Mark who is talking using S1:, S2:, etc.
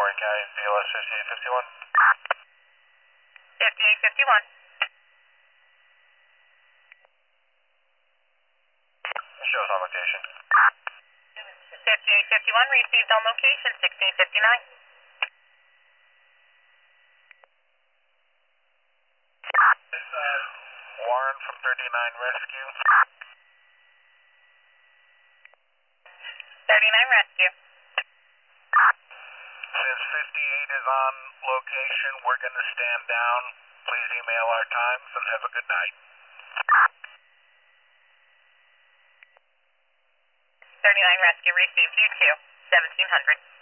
S1: Warren County, BLS 5851.
S2: 5851.
S1: Shows on location.
S2: 5851 received on location, 1659.
S1: Warren from 39 Rescue.
S2: 39 rescue.
S1: Since 58 is on location, we're going to stand down. Please email our times and have a good night.
S2: 39 rescue received, you too, 1700.